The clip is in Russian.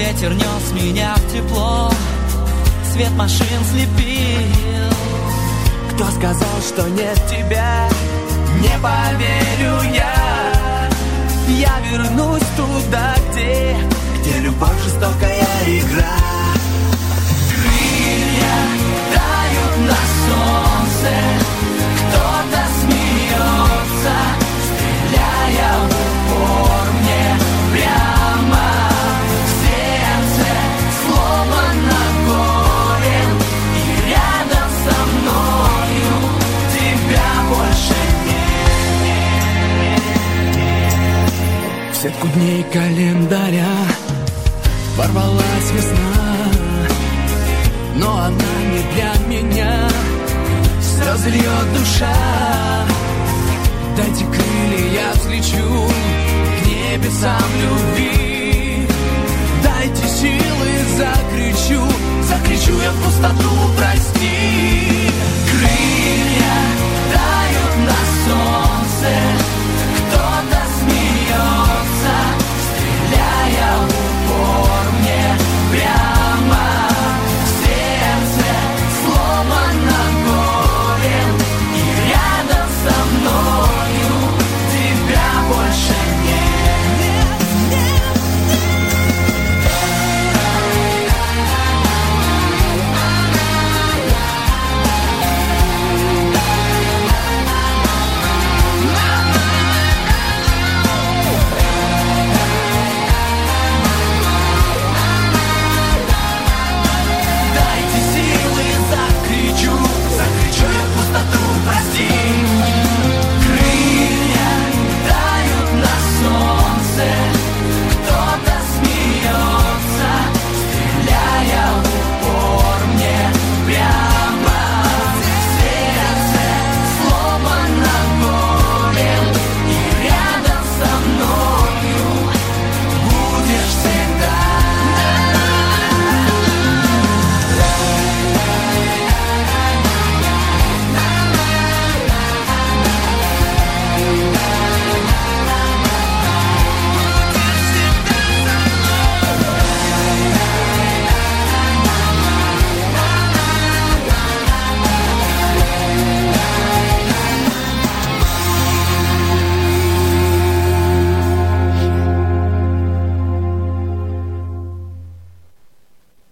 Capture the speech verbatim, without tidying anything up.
Ветер нес меня в тепло, свет машин слепил. Кто сказал, что нет тебя? Не поверю я. Я вернусь туда, где, где любовь жестокая игра. Крылья тают на солнце, кто-то смеется, стреляя в упор мне прямо в сердце, сломано горем, и рядом со мною тебя больше нет. В сетку дней календаря ворвалась весна, но она не для меня. Слезы льет душа. Дайте крылья, я взлечу к небесам любви. Дайте силы, закричу, закричу я в пустоту, прости.